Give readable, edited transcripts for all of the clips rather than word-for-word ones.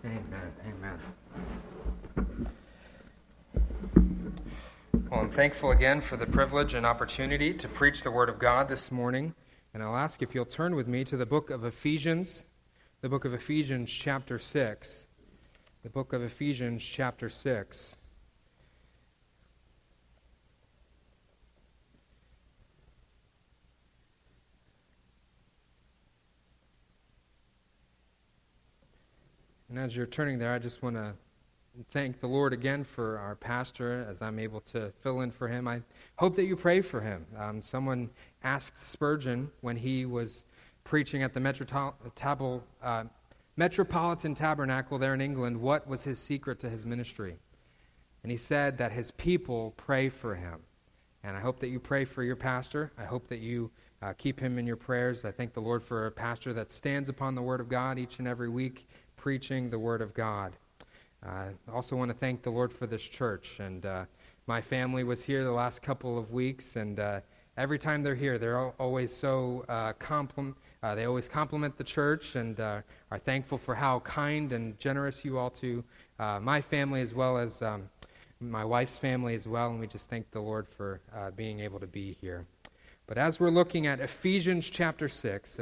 Amen. Amen. Well, I'm thankful again for the privilege and opportunity to preach the Word of God this morning. And I'll ask if you'll turn with me to the book of Ephesians, chapter 6. The book of Ephesians, chapter 6. And as you're turning there, I just want to thank the Lord again for our pastor as I'm able to fill in for him. I hope that you pray for him. Someone asked Spurgeon when he was preaching at the Metropolitan Tabernacle there in England, what was his secret to his ministry. And he said that his people pray for him. And I hope that you pray for your pastor. I hope that you keep him in your prayers. I thank the Lord for a pastor that stands upon the Word of God each and every week, preaching the Word of God. I also want to thank the Lord for this church. And my family was here the last couple of weeks, and every time they're here, they're always so they always compliment the church and are thankful for how kind and generous you all to my family as well as my wife's family as well. And we just thank the Lord for being able to be here. But as we're looking at Ephesians chapter 6,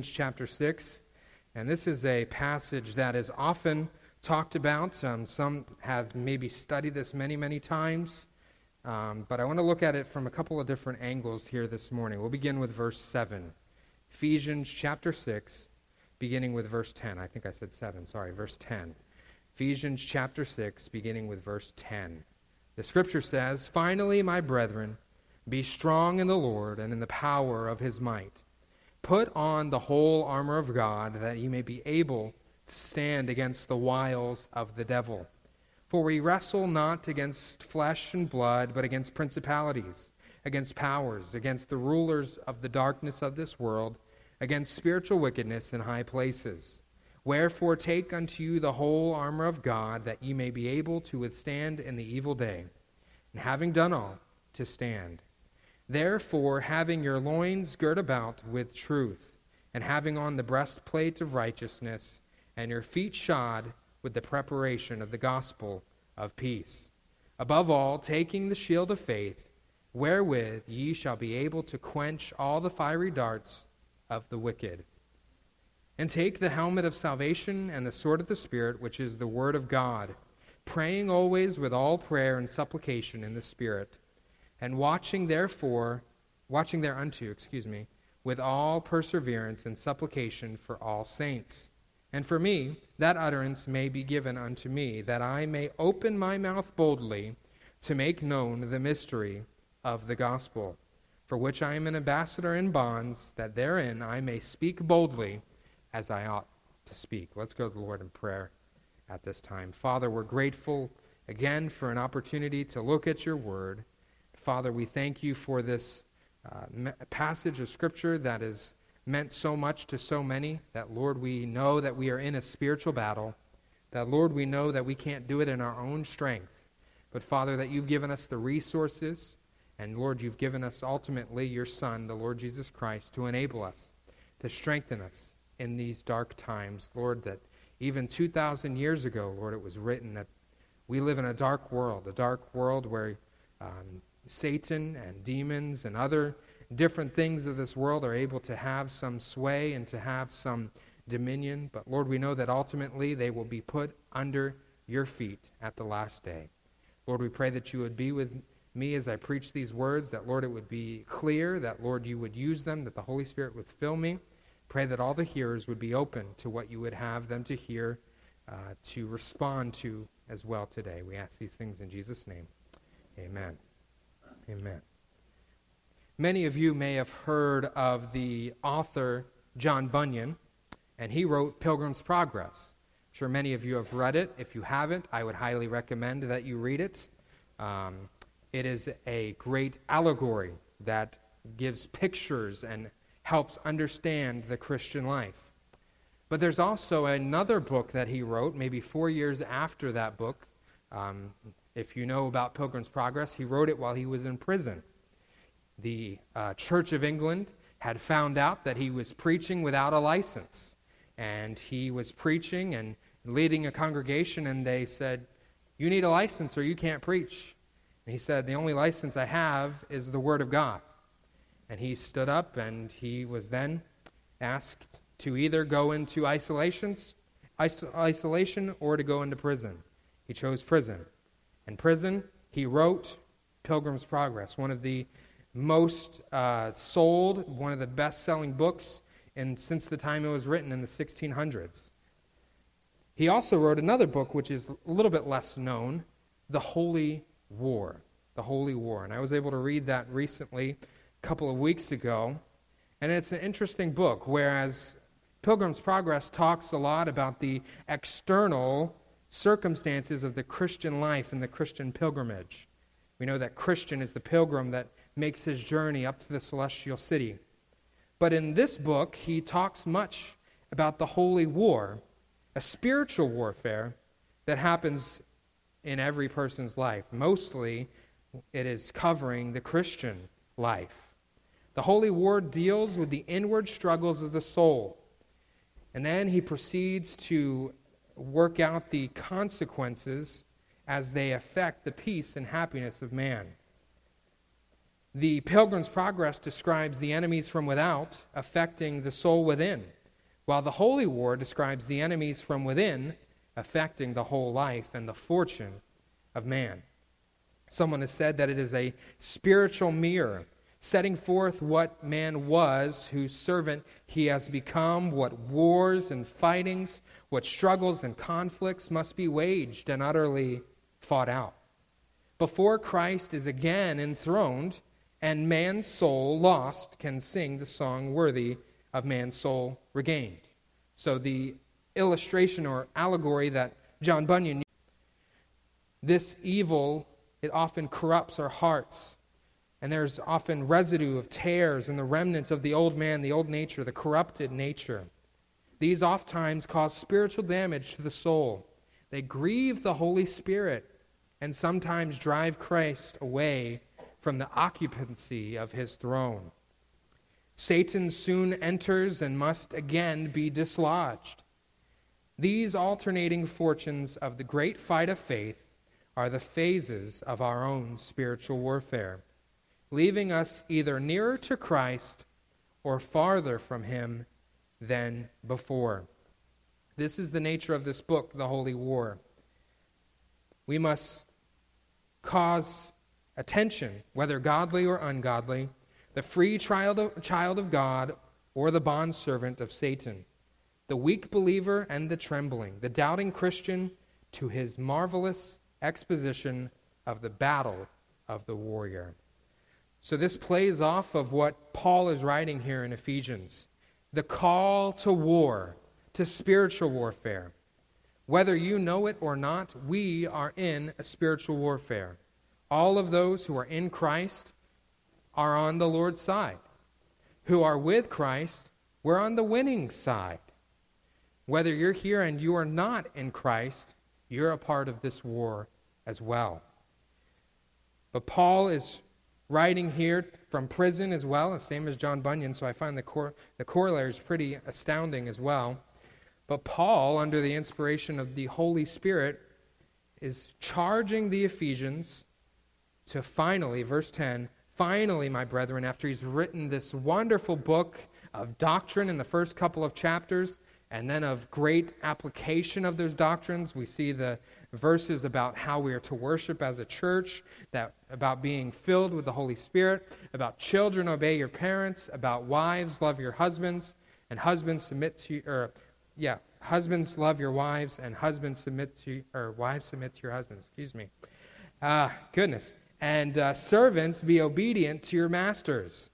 and this is a passage that is often talked about. Some have maybe studied this many, many times. But I want to look at it from a couple of different angles here this morning. We'll begin with verse 7. Ephesians chapter 6, beginning with verse 10. I think I said 7. Sorry, verse 10. Ephesians chapter 6, beginning with verse 10. The scripture says, "Finally, my brethren, be strong in the Lord and in the power of his might. Put on the whole armor of God, that ye may be able to stand against the wiles of the devil. For we wrestle not against flesh and blood, but against principalities, against powers, against the rulers of the darkness of this world, against spiritual wickedness in high places. Wherefore take unto you the whole armor of God, that ye may be able to withstand in the evil day, and having done all, to stand. Therefore, having your loins girt about with truth, and having on the breastplate of righteousness, and your feet shod with the preparation of the gospel of peace. Above all, taking the shield of faith, wherewith ye shall be able to quench all the fiery darts of the wicked. And take the helmet of salvation and the sword of the Spirit, which is the word of God, praying always with all prayer and supplication in the Spirit, and watching thereunto, with all perseverance and supplication for all saints. And for me, that utterance may be given unto me, that I may open my mouth boldly to make known the mystery of the gospel, for which I am an ambassador in bonds, that therein I may speak boldly as I ought to speak." Let's go to the Lord in prayer at this time. Father, we're grateful again for an opportunity to look at your word. Father, we thank you for this passage of Scripture that has meant so much to so many, that, Lord, we know that we are in a spiritual battle, that, Lord, we know that we can't do it in our own strength, but, Father, that you've given us the resources, and, Lord, you've given us ultimately your Son, the Lord Jesus Christ, to enable us, to strengthen us in these dark times. Lord, that even 2,000 years ago, Lord, it was written that we live in a dark world where Satan and demons and other different things of this world are able to have some sway and to have some dominion. But Lord, we know that ultimately they will be put under your feet at the last day. Lord, we pray that you would be with me as I preach these words, that, Lord, it would be clear, that, Lord, you would use them, that the Holy Spirit would fill me. Pray that all the hearers would be open to what you would have them to hear, to respond to as well today. We ask these things in Jesus' name. Amen. Amen. Many of you may have heard of the author John Bunyan, and he wrote Pilgrim's Progress. I'm sure many of you have read it. If you haven't, I would highly recommend that you read it. It is a great allegory that gives pictures and helps understand the Christian life. But there's also another book that he wrote, maybe 4 years after that book. If you know about Pilgrim's Progress, he wrote it while he was in prison. The Church of England had found out that he was preaching without a license. And he was preaching and leading a congregation, and they said, "You need a license or you can't preach." And he said, "The only license I have is the Word of God." And he stood up, and he was then asked to either go into isolation or to go into prison. He chose prison. In prison, he wrote Pilgrim's Progress, one of the most sold, one of the best-selling books since the time it was written in the 1600s. He also wrote another book which is a little bit less known, The Holy War. The Holy War. And I was able to read that recently, a couple of weeks ago. And it's an interesting book, whereas Pilgrim's Progress talks a lot about the external circumstances of the Christian life and the Christian pilgrimage. We know that Christian is the pilgrim that makes his journey up to the celestial city. But in this book, he talks much about the holy war, a spiritual warfare that happens in every person's life. Mostly, it is covering the Christian life. The holy war deals with the inward struggles of the soul. And then he proceeds to work out the consequences as they affect the peace and happiness of man. The Pilgrim's Progress describes the enemies from without affecting the soul within, while the Holy War describes the enemies from within affecting the whole life and the fortune of man. Someone has said that it is a spiritual mirror, setting forth what man was, whose servant he has become, what wars and fightings, what struggles and conflicts must be waged and utterly fought out before Christ is again enthroned and man's soul lost can sing the song worthy of man's soul regained. So the illustration or allegory that John Bunyan used, this evil, it often corrupts our hearts. And there's often residue of tares in the remnants of the old man, the old nature, the corrupted nature. These oftentimes cause spiritual damage to the soul. They grieve the Holy Spirit and sometimes drive Christ away from the occupancy of his throne. Satan soon enters and must again be dislodged. These alternating fortunes of the great fight of faith are the phases of our own spiritual warfare, leaving us either nearer to Christ or farther from him than before. This is the nature of this book, The Holy War. We must cause attention, whether godly or ungodly, the free child of God or the bondservant of Satan, the weak believer and the trembling, the doubting Christian, to his marvelous exposition of the battle of the warrior. So this plays off of what Paul is writing here in Ephesians, the call to war, to spiritual warfare. Whether you know it or not, we are in a spiritual warfare. All of those who are in Christ are on the Lord's side. Who are with Christ, we're on the winning side. Whether you're here and you are not in Christ, you're a part of this war as well. But Paul is writing here from prison as well, the same as John Bunyan, so I find the corollary is pretty astounding as well. But Paul, under the inspiration of the Holy Spirit, is charging the Ephesians to finally, verse 10, finally, my brethren, after he's written this wonderful book of doctrine in the first couple of chapters, and then of great application of those doctrines, we see the verses about how we are to worship as a church, that about being filled with the Holy Spirit, about children obey your parents, about wives love your husbands, and husbands submit to husbands love your wives, and husbands submit to, or wives submit to your husbands. Goodness. And servants, be obedient to your masters.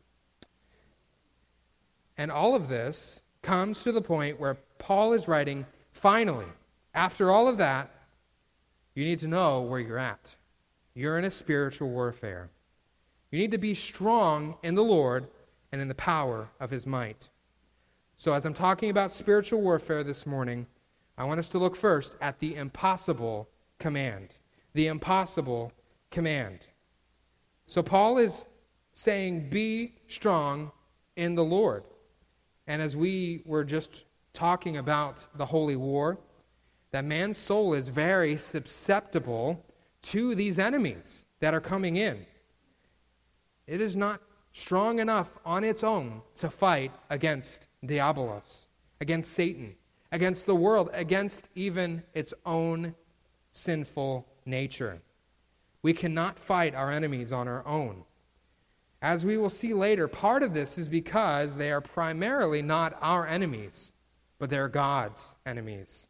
And all of this comes to the point where Paul is writing, finally, after all of that, you need to know where you're at. You're in a spiritual warfare. You need to be strong in the Lord and in the power of his might. So as I'm talking about spiritual warfare this morning, I want us to look first at the impossible command. The impossible command. So Paul is saying, be strong in the Lord. And as we were just talking about the holy war, that man's soul is very susceptible to these enemies that are coming in. It is not strong enough on its own to fight against Diabolos, against Satan, against the world, against even its own sinful nature. We cannot fight our enemies on our own. As we will see later, part of this is because they are primarily not our enemies, but they're God's enemies.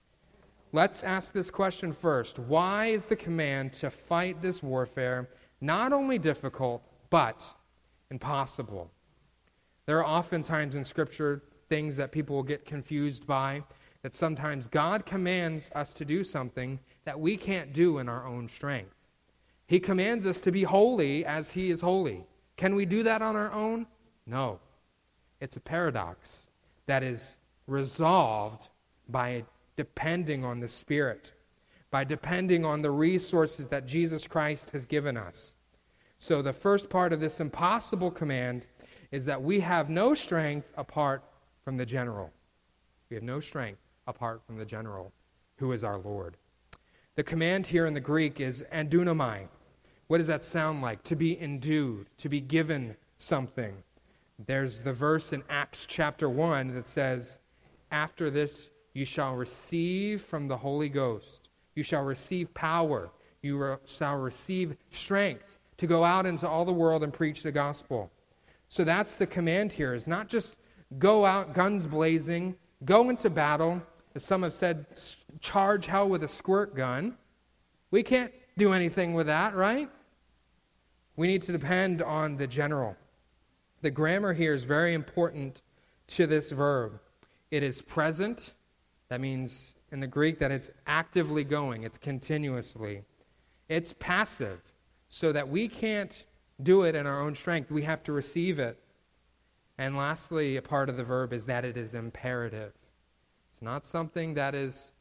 Let's ask this question first. Why is the command to fight this warfare not only difficult, but impossible? There are often times in Scripture things that people will get confused by, that sometimes God commands us to do something that we can't do in our own strength. He commands us to be holy as He is holy. Can we do that on our own? No. It's a paradox that is resolved by depending on the Spirit, by depending on the resources that Jesus Christ has given us. So the first part of this impossible command is that we have no strength apart from the general. We have no strength apart from the general, who is our Lord. The command here in the Greek is endunomai. What does that sound like? To be endued, to be given something. There's the verse in Acts chapter 1 that says, after this you shall receive from the Holy Ghost. You shall receive power. You shall receive strength to go out into all the world and preach the gospel. So that's the command here, is not just go out guns blazing, go into battle, as some have said, charge hell with a squirt gun. We can't do anything with that, right? We need to depend on the general. The grammar here is very important to this verb. It is present. That means in the Greek that it's actively going. It's continuously. It's passive, so that we can't do it in our own strength. We have to receive it. And lastly, a part of the verb is that it is imperative. It's not something that is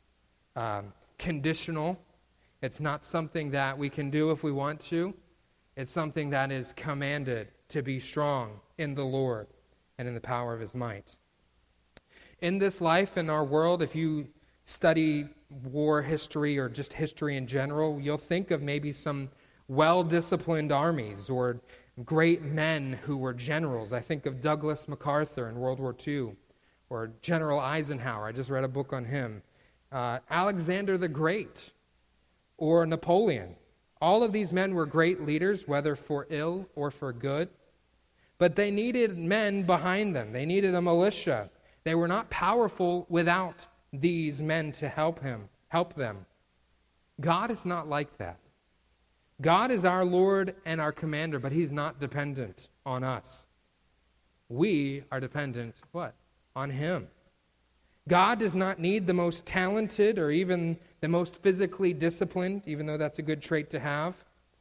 conditional. It's not something that we can do if we want to. It's something that is commanded to be strong in the Lord and in the power of His might. In this life, in our world, if you study war history or just history in general, you'll think of maybe some well-disciplined armies or great men who were generals. I think of Douglas MacArthur in World War II, or General Eisenhower. I just read a book on him. Alexander the Great, or Napoleon. All of these men were great leaders, whether for ill or for good. But they needed men behind them. They needed a militia. They were not powerful without these men to help them. God is not like that. God is our Lord and our commander, but He's not dependent on us. We are dependent, what? On Him. God does not need the most talented or even the most physically disciplined, even though that's a good trait to have.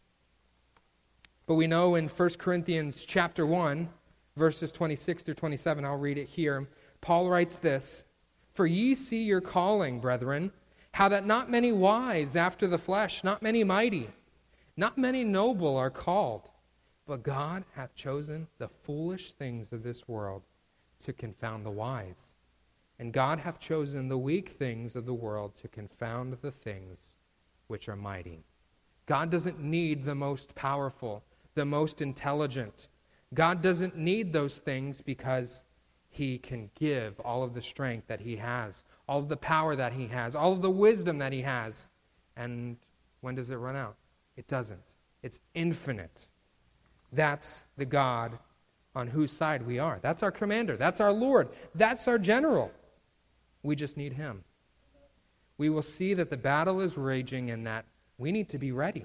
But we know in 1 Corinthians chapter 1, verses 26 through 27, I'll read it here. Paul writes this, "For ye see your calling, brethren, how that not many wise after the flesh, not many mighty, not many noble are called, but God hath chosen the foolish things of this world to confound the wise. And God hath chosen the weak things of the world to confound the things which are mighty." God doesn't need the most powerful, the most intelligent. God doesn't need those things because He can give all of the strength that He has, all of the power that He has, all of the wisdom that He has. And when does it run out? It doesn't. It's infinite. That's the God on whose side we are. That's our commander. That's our Lord. That's our general. We just need Him. We will see that the battle is raging and that we need to be ready.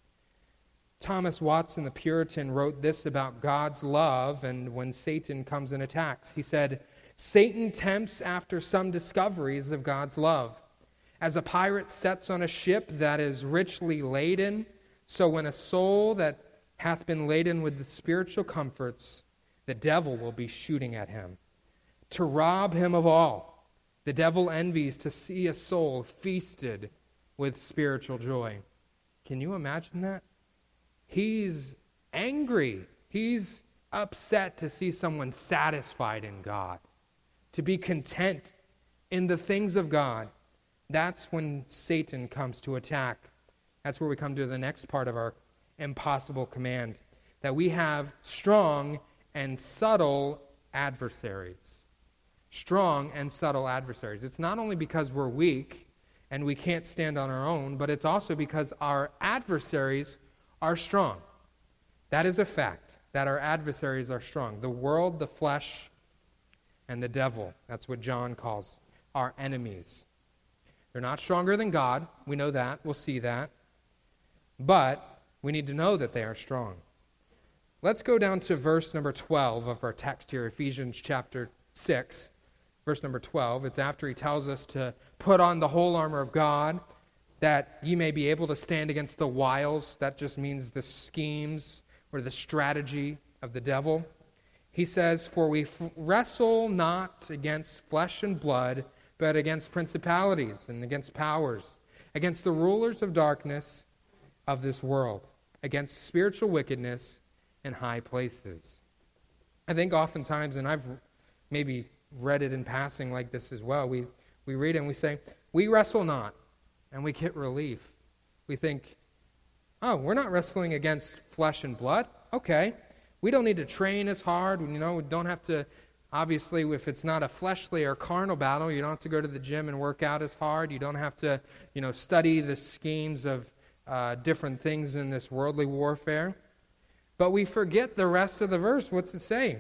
Thomas Watson, the Puritan, wrote this about God's love and when Satan comes and attacks. He said, "Satan tempts after some discoveries of God's love. As a pirate sets on a ship that is richly laden, so when a soul that hath been laden with the spiritual comforts, the devil will be shooting at him. To rob him of all, the devil envies to see a soul feasted with spiritual joy." Can you imagine that? He's angry. He's upset to see someone satisfied in God, to be content in the things of God. That's when Satan comes to attack. That's where we come to the next part of our impossible command, that we have strong and subtle adversaries. Strong and subtle adversaries. It's not only because we're weak and we can't stand on our own, but it's also because our adversaries are strong. That is a fact, that our adversaries are strong. The world, the flesh, and the devil. That's what John calls our enemies. They're not stronger than God. We know that. We'll see that. But we need to know that they are strong. Let's go down to verse number 12 of our text here, Ephesians chapter 6, verse number 12. It's after he tells us to put on the whole armor of God, that ye may be able to stand against the wiles. That just means the schemes or the strategy of the devil. He says, for we wrestle not against flesh and blood, but against principalities and against powers, against the rulers of darkness of this world, against spiritual wickedness in high places. I think oftentimes, and I've maybe read it in passing like this as well, we read it and we say, we wrestle not, and we get relief. We think, oh, we're not wrestling against flesh and blood? Okay. We don't need to train as hard. We don't have to, obviously, if it's not a fleshly or carnal battle, you don't have to go to the gym and work out as hard. You don't have to, study the schemes of different things in this worldly warfare. But we forget the rest of the verse. What's it say?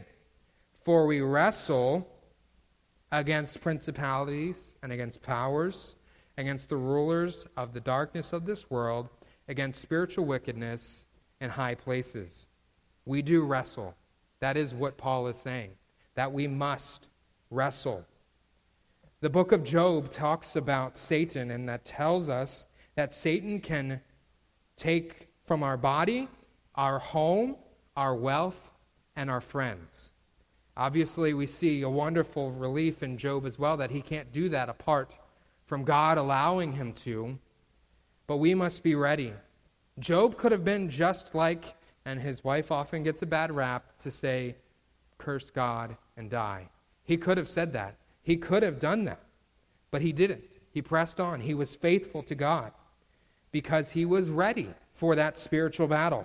For we wrestle against principalities and against powers, against the rulers of the darkness of this world, against spiritual wickedness in high places. We do wrestle. That is what Paul is saying, that we must wrestle. The book of Job talks about Satan, and that tells us that Satan can take from our body, our home, our wealth, and our friends. Obviously, we see a wonderful relief in Job as well, that he can't do that apart from God allowing him to, but we must be ready. Job could have been just like, and his wife often gets a bad rap, to say, curse God and die. He could have said that. He could have done that, but he didn't. He pressed on. He was faithful to God because he was ready for that spiritual battle.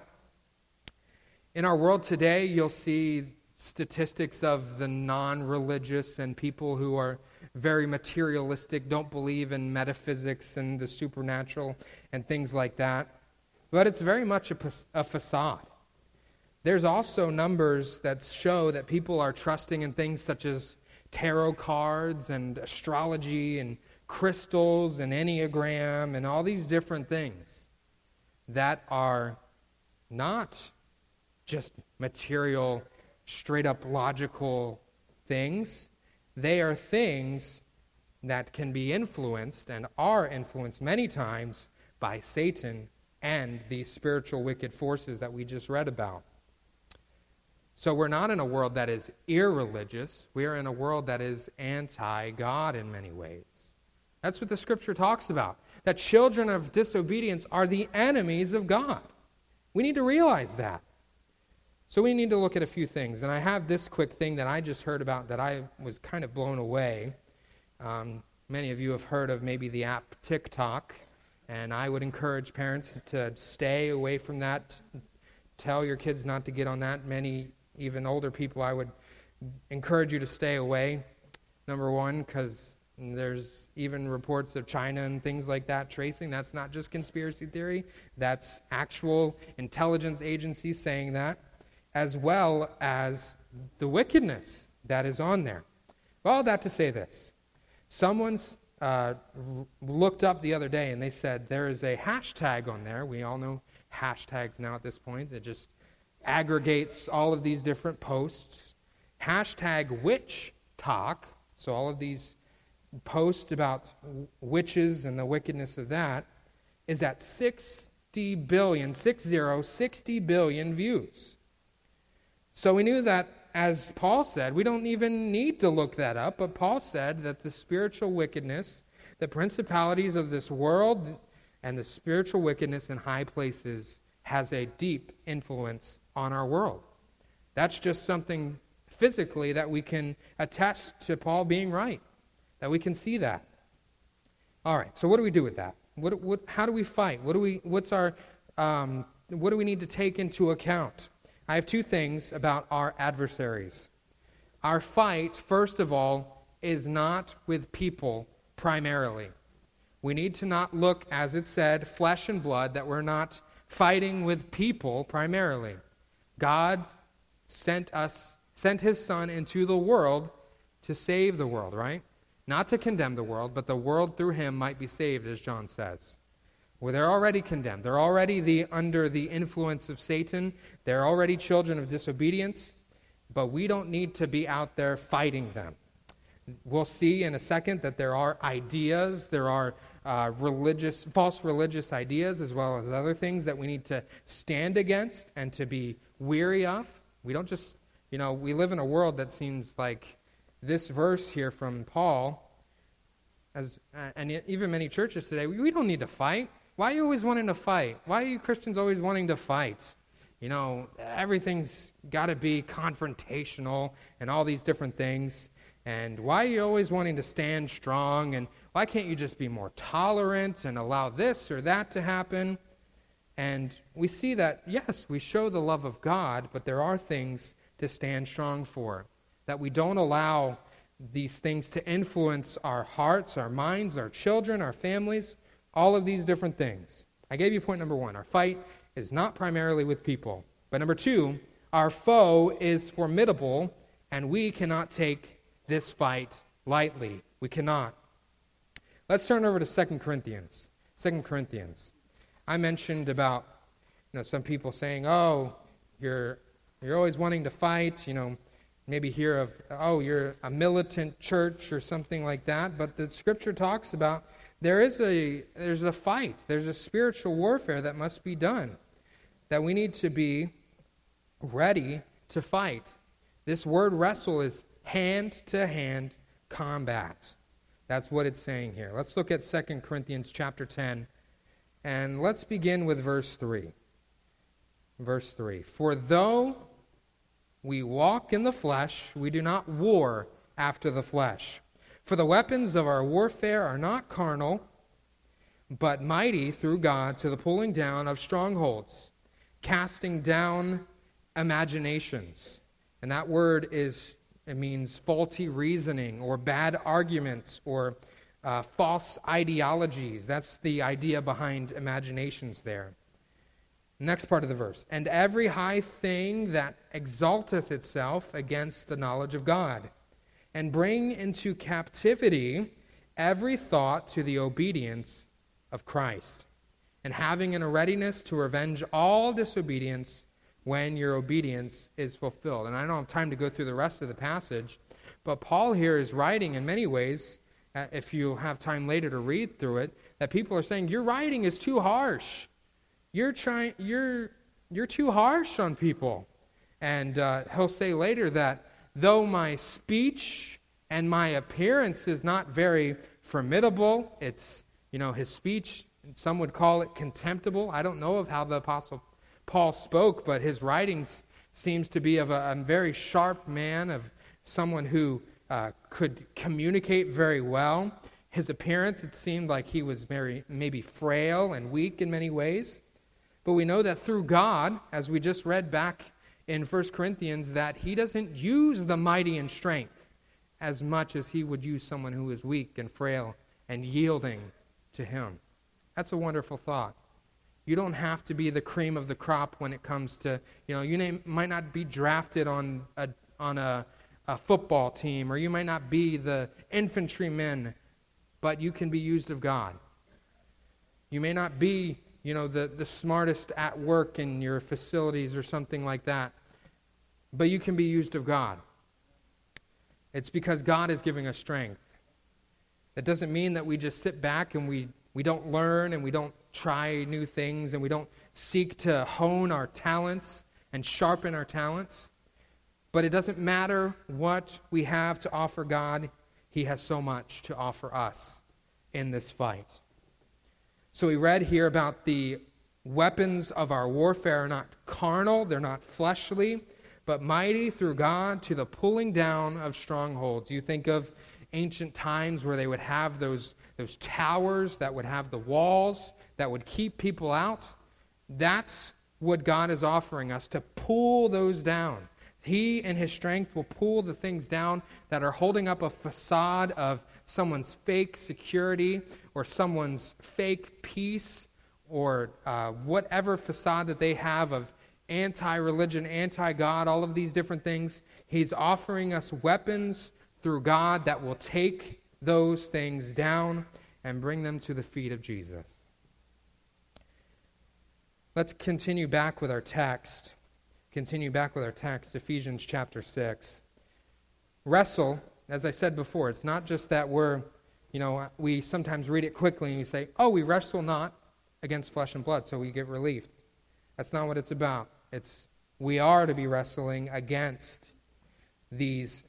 In our world today, you'll see statistics of the non-religious and people who are very materialistic, don't believe in metaphysics and the supernatural and things like that. But it's very much a facade. There's also numbers that show that people are trusting in things such as tarot cards and astrology and crystals and Enneagram and all these different things that are not just material, straight-up logical things. They are things that can be influenced and are influenced many times by Satan and these spiritual wicked forces that we just read about. So we're not in a world that is irreligious. We are in a world that is anti-God in many ways. That's what the Scripture talks about, that children of disobedience are the enemies of God. We need to realize that. So we need to look at a few things. And I have this quick thing that I just heard about that I was kind of blown away. Many of you have heard of maybe the app TikTok. And I would encourage parents to stay away from that. Tell your kids not to get on that. Many, even older people, I would encourage you to stay away. Number one, because there's even reports of China and things like that tracing. That's not just conspiracy theory. That's actual intelligence agencies saying that, as well as the wickedness that is on there. All that to say this. Someone's looked up the other day and they said there is a hashtag on there. We all know hashtags now at this point. That just aggregates all of these different posts. Hashtag witch talk. So all of these posts about witches and the wickedness of that is at 60 billion views. So we knew that, as Paul said, we don't even need to look that up, but Paul said that the spiritual wickedness, the principalities of this world, and the spiritual wickedness in high places has a deep influence on our world. That's just something physically that we can attest to Paul being right, that we can see that. All right, so what do we do with that? How do we fight? What do we need to take into account? I have two things about our adversaries. Our fight, first of all, is not with people primarily. We need to not look, as it said, flesh and blood, that we're not fighting with people primarily. God sent his Son into the world to save the world, right? Not to condemn the world, but the world through him might be saved, as John says. Well, they're already condemned. They're already under the influence of Satan. They're already children of disobedience, but we don't need to be out there fighting them. We'll see in a second that there are ideas, there are false religious ideas, as well as other things that we need to stand against and to be weary of. We don't just, we live in a world that seems like this verse here from Paul, and even many churches today, we don't need to fight. Why are you always wanting to fight? Why are you Christians always wanting to fight? Everything's got to be confrontational and all these different things. And why are you always wanting to stand strong? And why can't you just be more tolerant and allow this or that to happen? And we see that, yes, we show the love of God, but there are things to stand strong for. That we don't allow these things to influence our hearts, our minds, our children, our families, all of these different things. I gave you point number one. Our fight is not primarily with people. But number two, our foe is formidable, and we cannot take this fight lightly. We cannot. Let's turn over to 2 Corinthians. 2 Corinthians. I mentioned about some people saying, oh, you're always wanting to fight, maybe hear of, oh, you're a militant church or something like that. But the Scripture talks about there's a fight. There's a spiritual warfare that must be done, that we need to be ready to fight. This word wrestle is hand-to-hand combat. That's what it's saying here. Let's look at 2 Corinthians chapter 10, and let's begin with verse 3. Verse 3. For though we walk in the flesh, we do not war after the flesh. For the weapons of our warfare are not carnal, but mighty through God to the pulling down of strongholds, casting down imaginations. And that word means faulty reasoning or bad arguments or false ideologies. That's the idea behind imaginations there. Next part of the verse. And every high thing that exalteth itself against the knowledge of God, and bring into captivity every thought to the obedience of Christ, and having in a readiness to revenge all disobedience when your obedience is fulfilled. And I don't have time to go through the rest of the passage, but Paul here is writing in many ways, if you have time later to read through it, that people are saying, your writing is too harsh. You're too harsh on people. And he'll say later that though my speech and my appearance is not very formidable, it's, his speech, some would call it contemptible. I don't know of how the Apostle Paul spoke, but his writings seems to be of a very sharp man, of someone who could communicate very well. His appearance, it seemed like he was maybe frail and weak in many ways. But we know that through God, as we just read back in 1 Corinthians, that he doesn't use the mighty in strength as much as he would use someone who is weak and frail and yielding to him. That's a wonderful thought. You don't have to be the cream of the crop when it comes to, you might not be drafted on a football team, or you might not be the infantryman, but you can be used of God. You may not be, the smartest at work in your facilities or something like that, but you can be used of God. It's because God is giving us strength. That doesn't mean that we just sit back and we don't learn and we don't try new things and we don't seek to hone our talents and sharpen our talents. But it doesn't matter what we have to offer God. He has so much to offer us in this fight. So we read here about the weapons of our warfare are not carnal, they're not fleshly, but mighty through God to the pulling down of strongholds. You think of ancient times where they would have those those towers that would have the walls that would keep people out. That's what God is offering us, to pull those down. He, in His strength, will pull the things down that are holding up a facade of someone's fake security or someone's fake peace or whatever facade that they have of anti-religion, anti-God, all of these different things. He's offering us weapons through God that will take those things down and bring them to the feet of Jesus. Let's continue back with our text. Ephesians chapter 6. Wrestle, as I said before, it's not just that we sometimes read it quickly and you say, oh, we wrestle not against flesh and blood, so we get relief. That's not what it's about. We are to be wrestling against these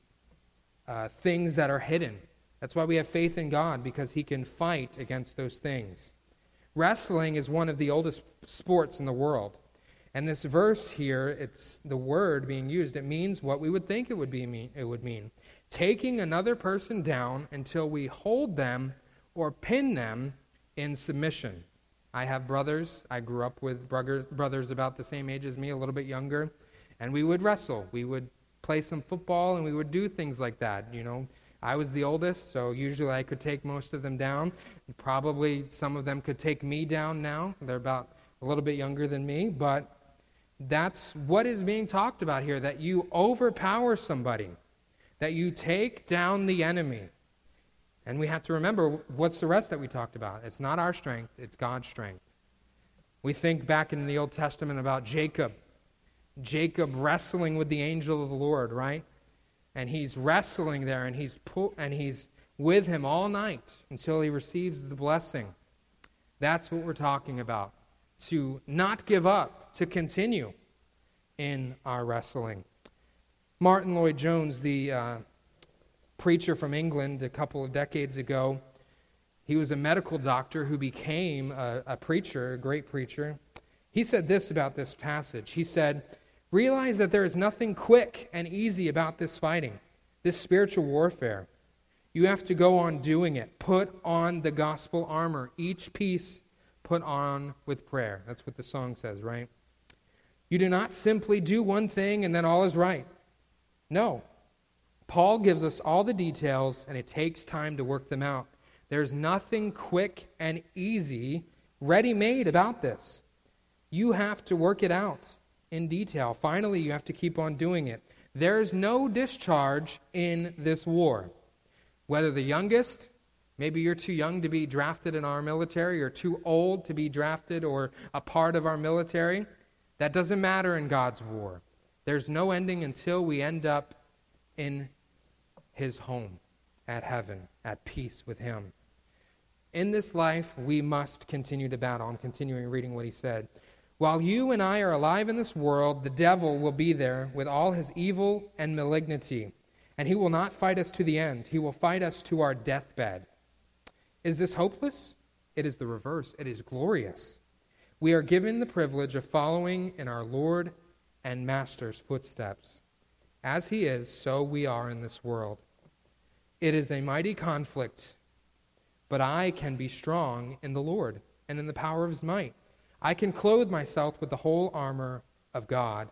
things that are hidden. That's why we have faith in God, because He can fight against those things. Wrestling is one of the oldest sports in the world. And this verse here, it's the word being used, it means what we would think it would mean. Taking another person down until we hold them or pin them in submission. I have brothers. I grew up with brothers about the same age as me, a little bit younger. And we would wrestle. We would play some football and we would do things like that. I was the oldest, so usually I could take most of them down. Probably some of them could take me down now. They're about a little bit younger than me, but that's what is being talked about here, that you overpower somebody, that you take down the enemy. And we have to remember, what's the rest that we talked about? It's not our strength, it's God's strength. We think back in the Old Testament about Jacob wrestling with the angel of the Lord, right? And he's wrestling there, and he's with him all night until he receives the blessing. That's what we're talking about. To not give up, to continue in our wrestling. Martin Lloyd-Jones, the preacher from England a couple of decades ago, he was a medical doctor who became a preacher, a great preacher. He said this about this passage. He said, realize that there is nothing quick and easy about this fighting, this spiritual warfare. You have to go on doing it. Put on the gospel armor, each piece put on with prayer. That's what the song says, right? You do not simply do one thing and then all is right. No. Paul gives us all the details, and it takes time to work them out. There's nothing quick and easy, ready-made about this. You have to work it out in detail. Finally, you have to keep on doing it. There's no discharge in this war. Whether the youngest, maybe you're too young to be drafted in our military, or too old to be drafted or a part of our military, that doesn't matter in God's war. There's no ending until we end up in His home, at heaven, at peace with Him. In this life, we must continue to battle. I'm continuing reading what he said. While you and I are alive in this world, the devil will be there with all his evil and malignity, and he will not fight us to the end. He will fight us to our deathbed. Is this hopeless? It is the reverse. It is glorious. We are given the privilege of following in our Lord and Master's footsteps. As He is, so we are in this world. It is a mighty conflict, but I can be strong in the Lord and in the power of His might. I can clothe myself with the whole armor of God.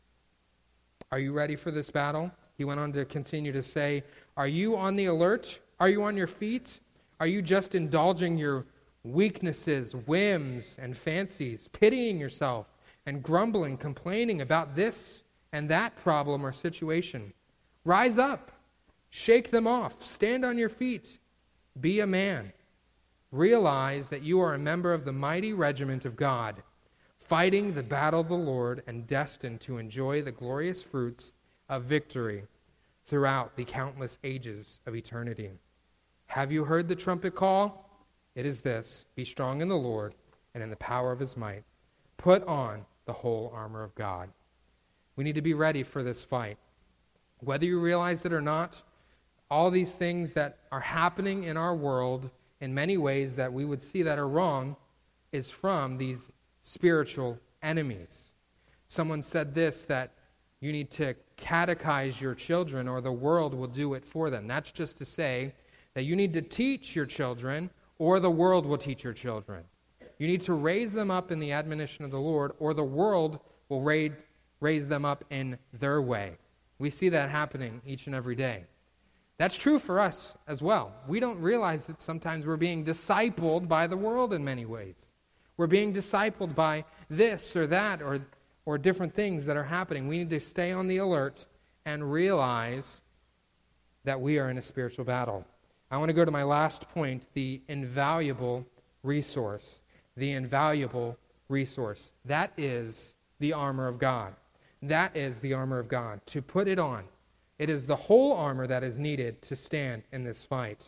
Are you ready for this battle? He went on to continue to say, are you on the alert? Are you on your feet? Are you just indulging your weaknesses, whims, and fancies, pitying yourself and grumbling, complaining about this and that problem or situation? Rise up, shake them off, stand on your feet, be a man. Realize that you are a member of the mighty regiment of God, fighting the battle of the Lord and destined to enjoy the glorious fruits of victory throughout the countless ages of eternity. Have you heard the trumpet call? It is this: be strong in the Lord and in the power of His might. Put on the whole armor of God. We need to be ready for this fight. Whether you realize it or not, all these things that are happening in our world in many ways that we would see that are wrong is from these spiritual enemies. Someone said this, that you need to catechize your children or the world will do it for them. That's just to say that you need to teach your children or the world will teach your children. You need to raise them up in the admonition of the Lord, or the world will raise them up in their way. We see that happening each and every day. That's true for us as well. We don't realize that sometimes we're being discipled by the world in many ways. We're being discipled by this or that or different things that are happening. We need to stay on the alert and realize that we are in a spiritual battle. I want to go to my last point, the invaluable resource. The invaluable resource. That is the armor of God. That is the armor of God. To put it on. It is the whole armor that is needed to stand in this fight.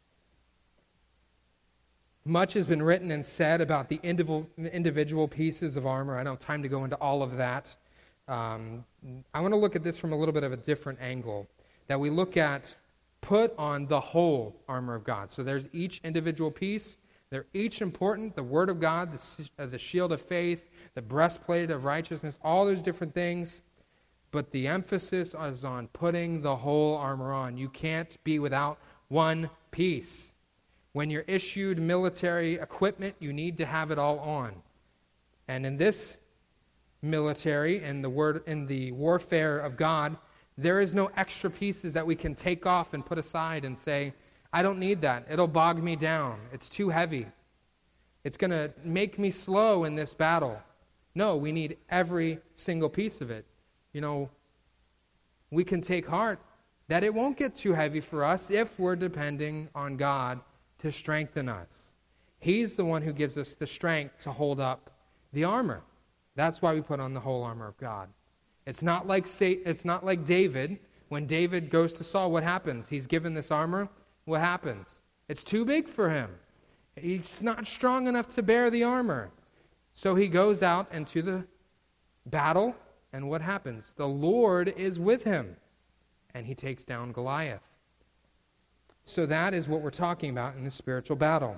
Much has been written and said about the individual pieces of armor. I don't have time to go into all of that. I want to look at this from a little bit of a different angle. That we look at, put on the whole armor of God. So there's each individual piece. They're each important. The Word of God, the shield of faith, the breastplate of righteousness, all those different things. But the emphasis is on putting the whole armor on. You can't be without one piece. When you're issued military equipment, you need to have it all on. And in this military, in the warfare of God, there is no extra pieces that we can take off and put aside and say, I don't need that. It'll bog me down. It's too heavy. It's going to make me slow in this battle. No, we need every single piece of it. You know, we can take heart that it won't get too heavy for us if we're depending on God to strengthen us. He's the one who gives us the strength to hold up the armor. That's why we put on the whole armor of God. It's not like David. When David goes to Saul, what happens? He's given this armor. What happens? It's too big for him. He's not strong enough to bear the armor. So he goes out into the battle, and what happens? The Lord is with him, and he takes down Goliath. So that is what we're talking about in the spiritual battle.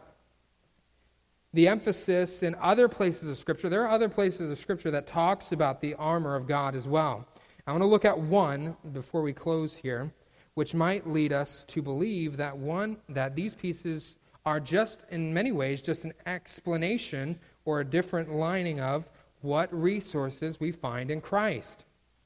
The emphasis in other places of Scripture, there are other places of Scripture that talks about the armor of God as well. I want to look at one before we close here, which might lead us to believe that these pieces are just, in many ways, just an explanation or a different lining of what resources we find in Christ.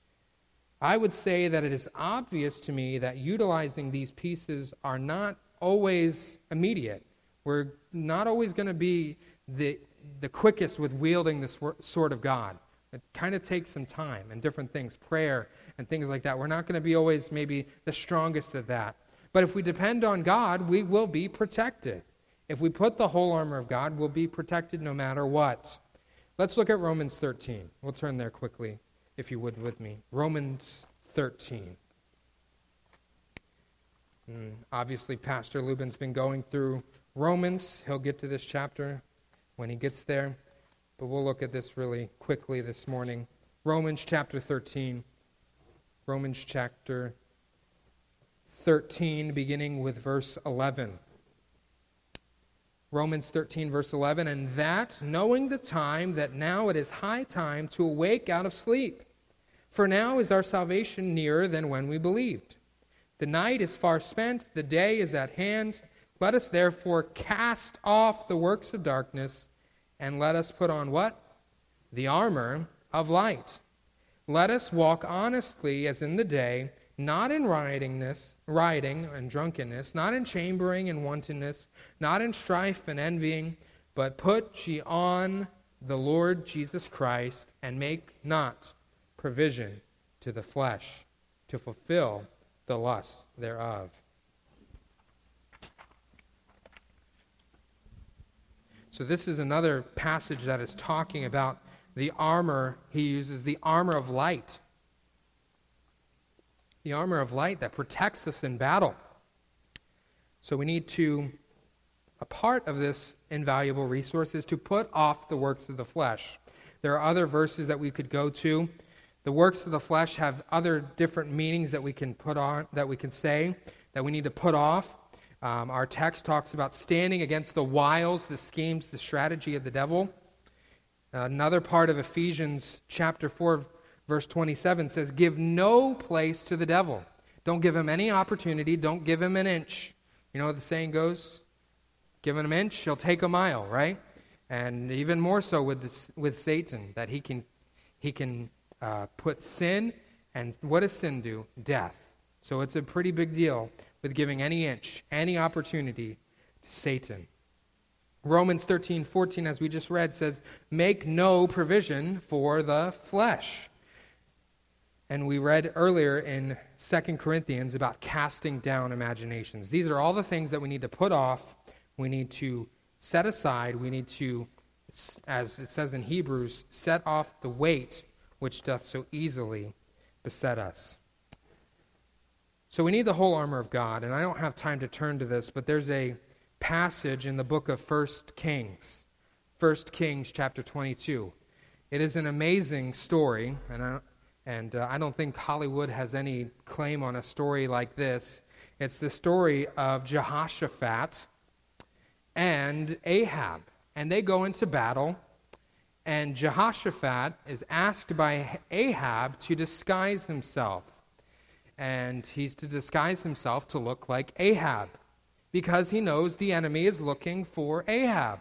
I would say that it is obvious to me that utilizing these pieces are not always immediate. We're not always going to be the quickest with wielding the sword of God. It kind of takes some time and different things, prayer and things like that. We're not going to be always maybe the strongest at that. But if we depend on God, we will be protected. If we put the whole armor of God, we'll be protected no matter what. Let's look at Romans 13. We'll turn there quickly, if you would with me. Romans 13. Obviously, Pastor Lubin's been going through Romans. He'll get to this chapter when he gets there. But we'll look at this really quickly this morning. Romans chapter 13. Romans chapter 13, beginning with verse 11. Romans 13, verse 11, and that, knowing the time, that now it is high time to awake out of sleep. For now is our salvation nearer than when we believed. The night is far spent, the day is at hand. Let us therefore cast off the works of darkness, and let us put on what? The armor of light. Let us walk honestly as in the day, not in rioting and drunkenness, not in chambering and wantonness, not in strife and envying, but put ye on the Lord Jesus Christ, and make not provision to the flesh to fulfill the lusts thereof. So this is another passage that is talking about the armor. He uses the armor of light. The armor of light that protects us in battle. So we need to, a part of this invaluable resource is to put off the works of the flesh. There are other verses that we could go to. The works of the flesh have other different meanings that we can put on, that we can say, that we need to put off. Our text talks about standing against the wiles, the schemes, the strategy of the devil. Another part of Ephesians chapter 4, verse 27 says, give no place to the devil. Don't give him any opportunity. Don't give him an inch. You know what the saying goes? give him an inch, he'll take a mile, right? And even more so with Satan, that he can put sin, and what does sin do? Death. So it's a pretty big deal with giving any inch, any opportunity to Satan. Romans 13:14, as we just read, says, make no provision for the flesh. And we read earlier in 2 Corinthians about casting down imaginations. These are all the things that we need to put off, we need to set aside, we need to, as it says in Hebrews, set off the weight which doth so easily beset us. So we need the whole armor of God, and I don't have time to turn to this, but there's a passage in the book of 1 Kings. 1 Kings chapter 22. It is an amazing story, and I don't think Hollywood has any claim on a story like this. It's the story of Jehoshaphat and Ahab. And they go into battle, and Jehoshaphat is asked by Ahab to disguise himself. And he's to disguise himself to look like Ahab, because he knows the enemy is looking for Ahab.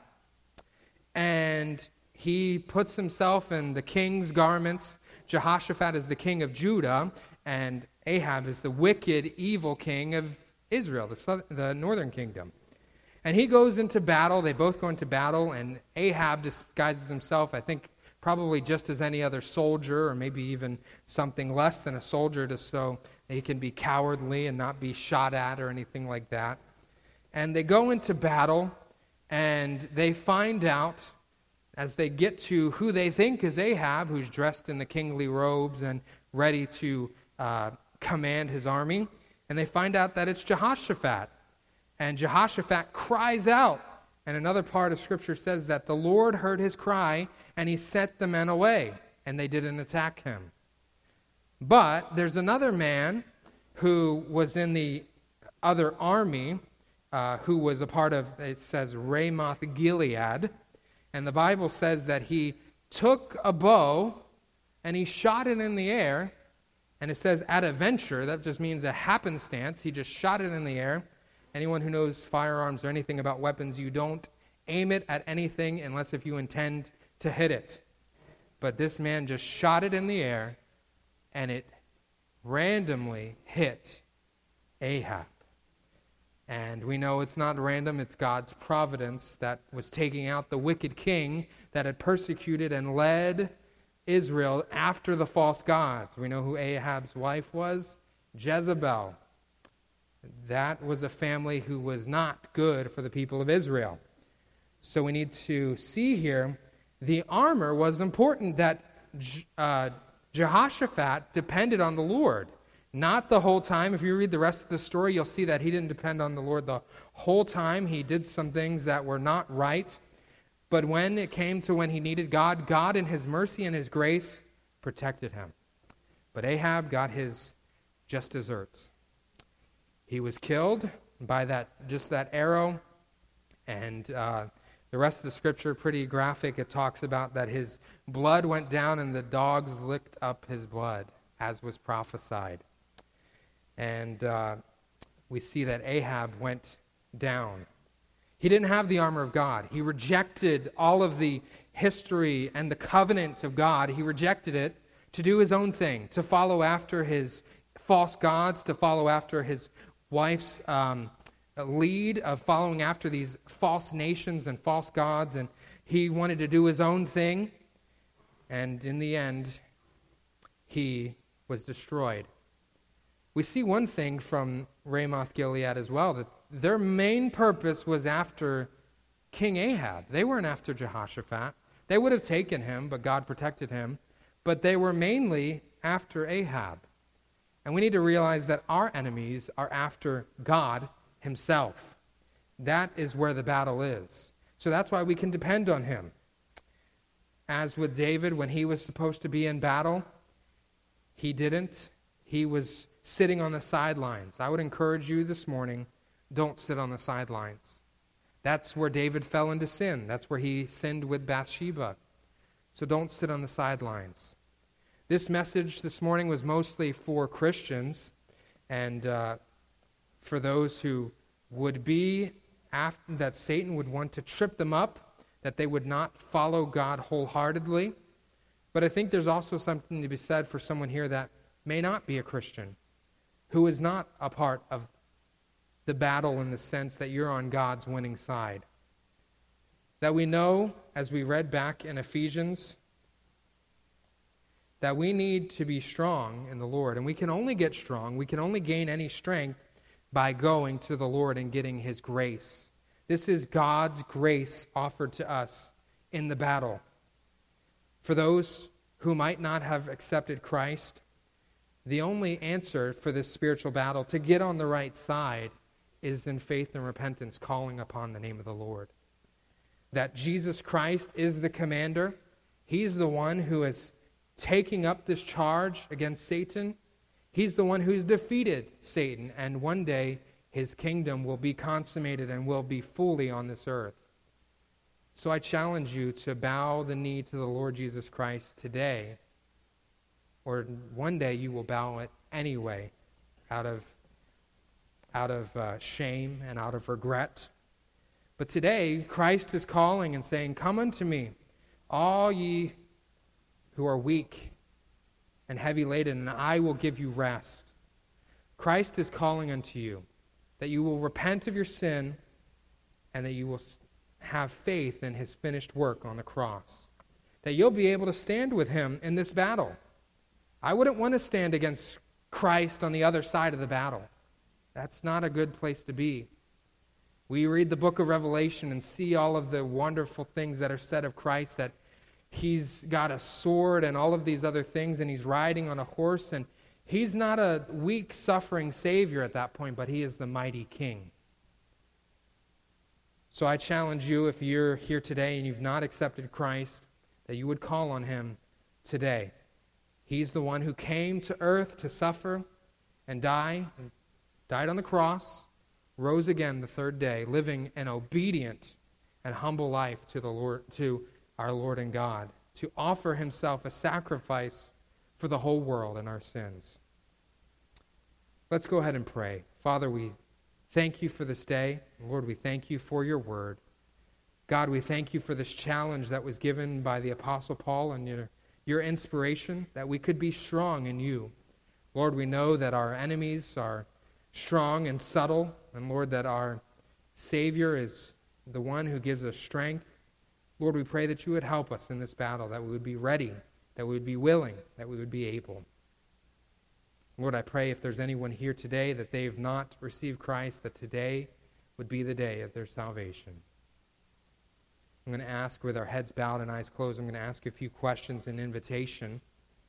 And he puts himself in the king's garments. Jehoshaphat is the king of Judah, and Ahab is the wicked, evil king of Israel, the northern kingdom. And he goes into battle. They both go into battle, and Ahab disguises himself, I think, probably just as any other soldier, or maybe even something less than a soldier, just so he can be cowardly and not be shot at or anything like that. And they go into battle, and they find out, as they get to who they think is Ahab, who's dressed in the kingly robes and ready to command his army, and they find out that it's Jehoshaphat. And Jehoshaphat cries out. And another part of Scripture says that the Lord heard his cry, and he sent the men away, and they didn't attack him. But there's another man who was in the other army, who was a part of, it says, Ramoth Gilead. And the Bible says that he took a bow and he shot it in the air. And it says at a venture, that just means a happenstance. He just shot it in the air. Anyone who knows firearms or anything about weapons, you don't aim it at anything unless if you intend to hit it. But this man just shot it in the air, and it randomly hit Ahab. And we know it's not random, it's God's providence that was taking out the wicked king that had persecuted and led Israel after the false gods. We know who Ahab's wife was? Jezebel. That was a family who was not good for the people of Israel. So we need to see here, the armor was important, that Jehoshaphat depended on the Lord. Not the whole time. If you read the rest of the story, you'll see that he didn't depend on the Lord the whole time. He did some things that were not right. But when it came to when he needed God, God in his mercy and his grace protected him. But Ahab got his just deserts. He was killed by that arrow, and the rest of the scripture, pretty graphic. It talks about that his blood went down and the dogs licked up his blood, as was prophesied. And we see that Ahab went down. He didn't have the armor of God. He rejected all of the history and the covenants of God. He rejected it to do his own thing, to follow after his false gods, to follow after his wife's lead of following after these false nations and false gods, and he wanted to do his own thing, and in the end, he was destroyed. We see one thing from Ramoth Gilead as well, that their main purpose was after King Ahab. They weren't after Jehoshaphat. They would have taken him, but God protected him, but they were mainly after Ahab. And we need to realize that our enemies are after God himself. That is where the battle is. So that's why we can depend on him. As with David, when he was supposed to be in battle, he didn't. He was sitting on the sidelines. I would encourage you this morning, don't sit on the sidelines. That's where David fell into sin. That's where he sinned with Bathsheba. So don't sit on the sidelines. This message this morning was mostly for Christians and for those who would be that Satan would want to trip them up, that they would not follow God wholeheartedly. But I think there's also something to be said for someone here that may not be a Christian, who is not a part of the battle in the sense that you're on God's winning side. That we know, as we read back in Ephesians, that we need to be strong in the Lord. And we can only get strong, we can only gain any strength by going to the Lord and getting His grace. This is God's grace offered to us in the battle. For those who might not have accepted Christ, the only answer for this spiritual battle to get on the right side is in faith and repentance, calling upon the name of the Lord. That Jesus Christ is the commander. He's the one who is taking up this charge against Satan. He's the one who's defeated Satan, and one day his kingdom will be consummated and will be fully on this earth. So I challenge you to bow the knee to the Lord Jesus Christ today, or one day you will bow it anyway, out of shame and out of regret. But today, Christ is calling and saying, "Come unto me, all ye who are weak and heavy laden, and I will give you rest." Christ is calling unto you that you will repent of your sin and that you will have faith in His finished work on the cross. That you'll be able to stand with Him in this battle. I wouldn't want to stand against Christ on the other side of the battle. That's not a good place to be. We read the book of Revelation and see all of the wonderful things that are said of Christ, that He's got a sword and all of these other things, and He's riding on a horse, and He's not a weak, suffering Savior at that point, but He is the mighty King. So I challenge you, if you're here today and you've not accepted Christ, that you would call on Him today. He's the one who came to earth to suffer and died on the cross, rose again the third day, living an obedient and humble life to the Lord, to our Lord and God, to offer Himself a sacrifice for the whole world and our sins. Let's go ahead and pray. Father, we thank You for this day. Lord, we thank You for Your word. God, we thank You for this challenge that was given by the Apostle Paul and Your inspiration, that we could be strong in You. Lord, we know that our enemies are strong and subtle, and Lord, that our Savior is the one who gives us strength. Lord, we pray that You would help us in this battle, that we would be ready, that we would be willing, that we would be able. Lord, I pray if there's anyone here today that they've not received Christ, that today would be the day of their salvation. I'm going to ask, with our heads bowed and eyes closed, I'm going to ask a few questions in invitation.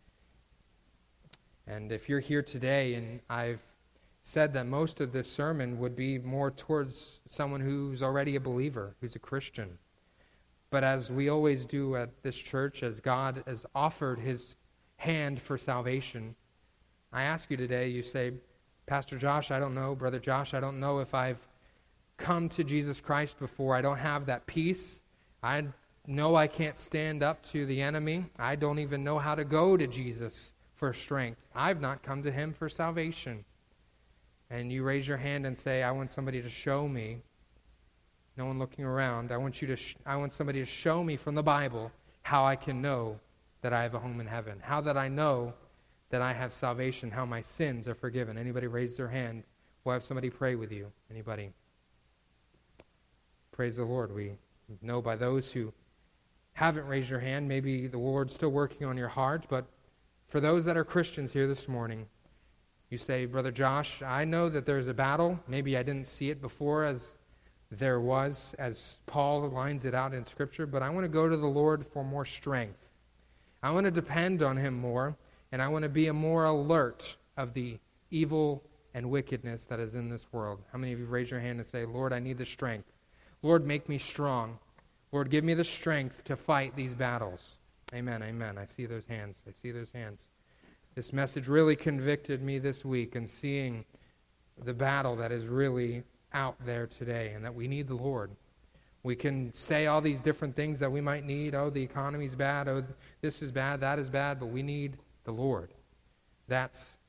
And if you're here today, and I've said that most of this sermon would be more towards someone who's already a believer, who's a Christian. But as we always do at this church, as God has offered His hand for salvation, I ask you today, you say, "Pastor Josh, I don't know. Brother Josh, I don't know if I've come to Jesus Christ before. I don't have that peace. I know I can't stand up to the enemy. I don't even know how to go to Jesus for strength. I've not come to Him for salvation." And you raise your hand and say, "I want somebody to show me." No one looking around. I want somebody to show me from the Bible how I can know that I have a home in heaven. How that I know that I have salvation, how my sins are forgiven. Anybody raise their hand? We'll have somebody pray with you. Anybody? Praise the Lord. We know by those who haven't raised your hand, maybe the Lord's still working on your heart, but for those that are Christians here this morning, you say, "Brother Josh, I know that there's a battle. Maybe I didn't see it before as there was, as Paul lines it out in Scripture, but I want to go to the Lord for more strength. I want to depend on Him more, and I want to be more alert of the evil and wickedness that is in this world." How many of you raise your hand and say, "Lord, I need the strength. Lord, make me strong. Lord, give me the strength to fight these battles." Amen, amen. I see those hands. I see those hands. This message really convicted me this week in seeing the battle that is really out there today, and that we need the Lord. We can say all these different things that we might need. Oh, the economy's bad. Oh, this is bad, that is bad. But we need the Lord. That's